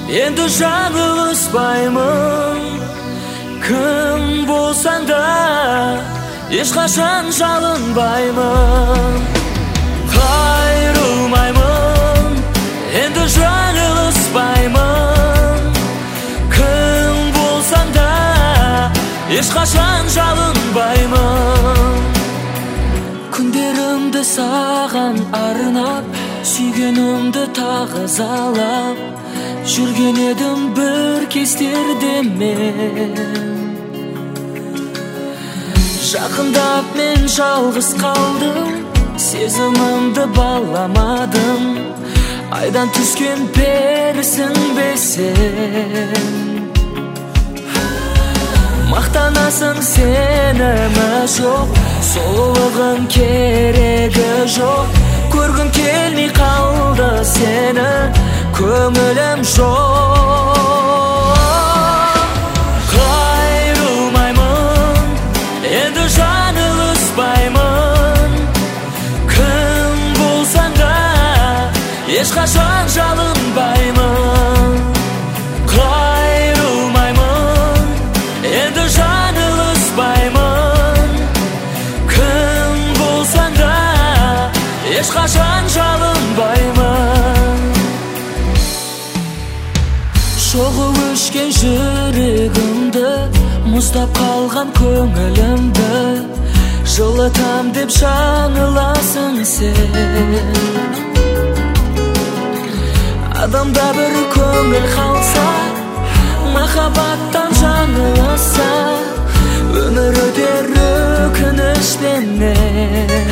Endi жаңылыспаймын. Кім болсаң да ешқашан жалынбаймын. Қайрылмаймын, енді жаңылыспаймын. Кім болсаң да ешқашан жалынбаймын. Күндерімді саған арнап, сүйгенімді тағызалап жүрген едім бір кездерде мен. Жақындап мен жалғыз қалдым, сезімімді баламадым. Айдан түскен перісің бе сен? Мақтанасың, сенімі жоқ, сұлулығың керегі жоқ. Көргім келмей қалды сені, көңілім жоқ. Қайрылмаймын, енді жаңылыспаймын. Кім болсаң да ешқашан жалынбаймын. Қайрылмаймын, енді жаңылыспаймын. Кім болсаң да ешқашан жалынбаймын. Шоғы өшкен жүрегімді, мұздап қалған көңілімді жылытам деп жаңыласың сен. Адамда бір көңіл қалса, махаббаттан жаңыласа, өмір өтер өкінішпенен.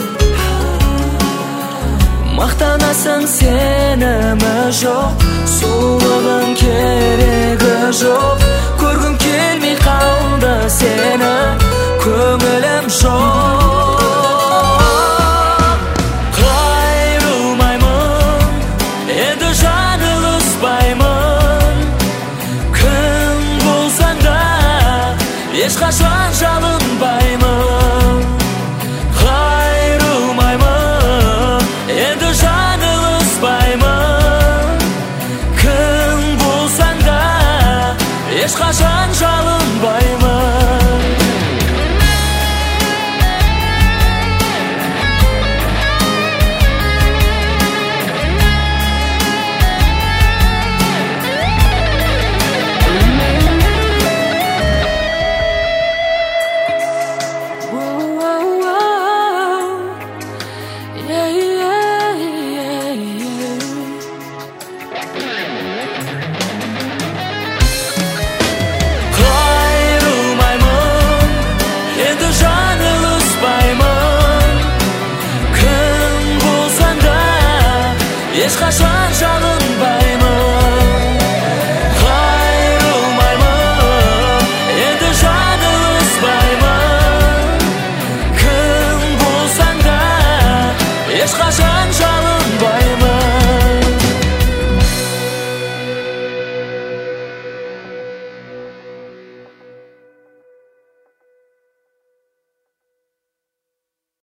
Мақтанасың, сенімі жоқ, сұлулығың керегі жоқ. Көргім келмей қалды сені, көңілім жоқ. Қайрылмаймын, енді жаңылыспаймын. Кім болсаң да ешқашан жалынбаймын. Қайрылмаймын, енді жаңылыспаймын. Кім болсаң да ешқашан жалынбаймын. Yeah.